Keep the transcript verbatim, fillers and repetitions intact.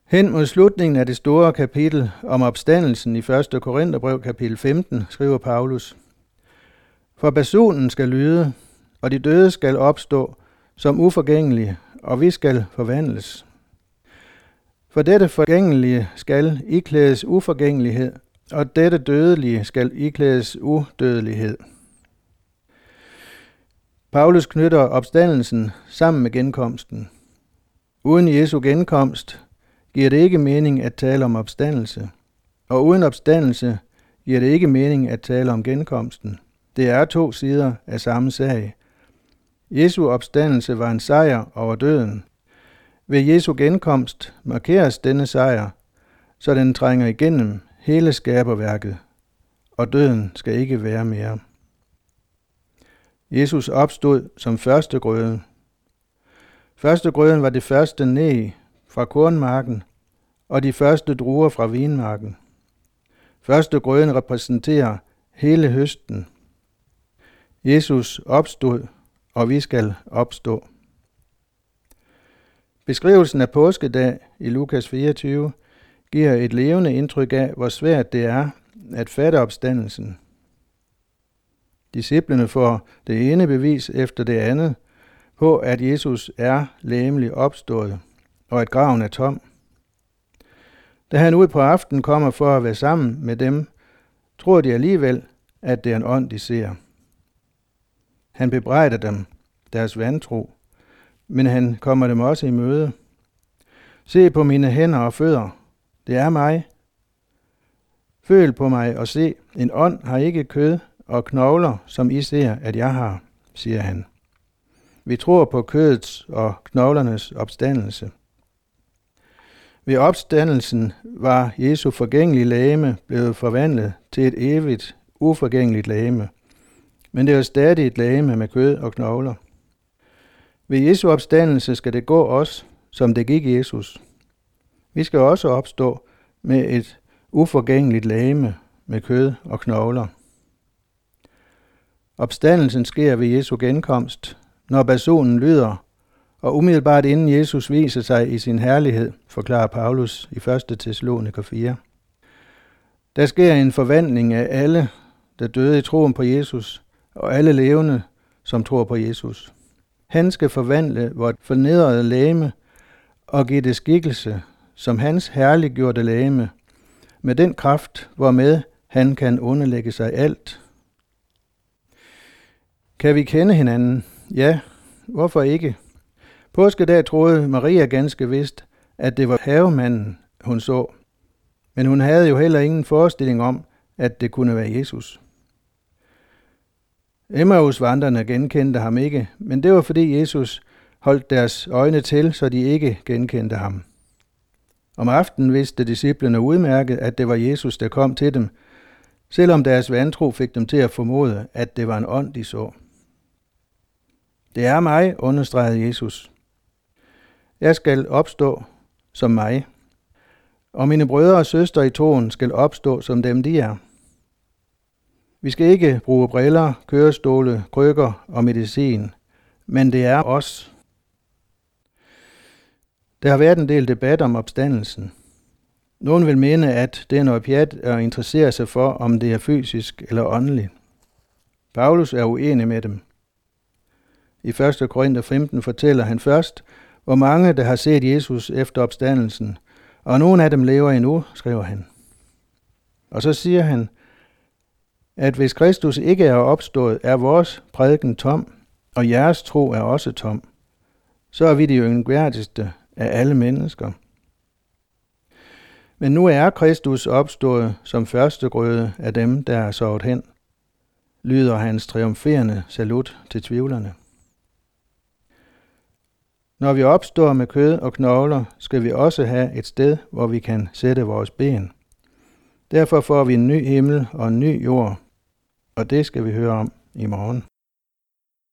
Hen mod slutningen af det store kapitel om opstandelsen i første Korintherbrev kapitel femten, skriver Paulus: For basunen skal lyde, og de døde skal opstå som uforgængelige, og vi skal forvandles. For dette forgængelige skal iklædes uforgængelighed, og dette dødelige skal iklædes udødelighed. Paulus knytter opstandelsen sammen med genkomsten. Uden Jesu genkomst giver det ikke mening at tale om opstandelse, og uden opstandelse giver det ikke mening at tale om genkomsten. Det er to sider af samme sag. Jesu opstandelse var en sejr over døden. Ved Jesu genkomst markeres denne sejr, så den trænger igennem hele skaberværket, og døden skal ikke være mere. Jesus opstod som førstegrøde. Førstegrøden var det første næ fra kornmarken og de første druer fra vinmarken. Førstegrøden repræsenterer hele høsten. Jesus opstod, og vi skal opstå. Beskrivelsen af påskedag i Lukas fireogtyve giver et levende indtryk af, hvor svært det er at fatte opstandelsen. Disciplene får det ene bevis efter det andet på, at Jesus er legemligt opstået, og at graven er tom. Da han ud på aftenen kommer for at være sammen med dem, tror de alligevel, at det er en ånd, de ser. Han bebrejder dem deres vantro, men han kommer dem også i møde. Se på mine hænder og fødder, det er mig. Føl på mig og se, en ånd har ikke kød og knogler, som I ser, at jeg har, siger han. Vi tror på kødets og knoglernes opstandelse. Ved opstandelsen var Jesu forgængelige legeme blevet forvandlet til et evigt, uforgængeligt legeme. Men det er stadig et legeme med kød og knogler. Ved Jesu opstandelse skal det gå os, som det gik Jesus. Vi skal også opstå med et uforgængeligt legeme med kød og knogler. Opstandelsen sker ved Jesu genkomst, når basunen lyder, og umiddelbart inden Jesus viser sig i sin herlighed, forklarer Paulus i første Thessaloniker fire. Der sker en forvandling af alle, der døde i troen på Jesus, og alle levende, som tror på Jesus. Han skal forvandle vort fornedrede legeme og give det skikkelse, som hans herliggjorte legeme, med den kraft, hvormed han kan underlægge sig alt. Kan vi kende hinanden? Ja, hvorfor ikke? Påskedag troede Maria ganske vist, at det var havemanden, hun så. Men hun havde jo heller ingen forestilling om, at det kunne være Jesus. Emmausvandrerne genkendte ham ikke, men det var fordi Jesus holdt deres øjne til, så de ikke genkendte ham. Om aftenen vidste disciplene udmærket, at det var Jesus, der kom til dem, selvom deres vantro fik dem til at formode, at det var en ånd, de så. Det er mig, understregede Jesus. Jeg skal opstå som mig, og mine brødre og søstre i troen skal opstå som dem, de er. Vi skal ikke bruge briller, kørestole, krykker og medicin, men det er os. Der har været en del debat om opstandelsen. Nogen vil mene, at det er noget pjat at interessere sig for, om det er fysisk eller åndeligt. Paulus er uenig med dem. I første Korinther femten fortæller han først, hvor mange der har set Jesus efter opstandelsen, og nogle af dem lever endnu, skriver han. Og så siger han, at hvis Kristus ikke er opstået, er vores prædiken tom, og jeres tro er også tom. Så er vi de yngværdigste af alle mennesker. Men nu er Kristus opstået som førstegrøde af dem, der er sovet hen, lyder hans triumferende salut til tvivlerne. Når vi opstår med kød og knogler, skal vi også have et sted, hvor vi kan sætte vores ben. Derfor får vi en ny himmel og en ny jord, og det skal vi høre om i morgen.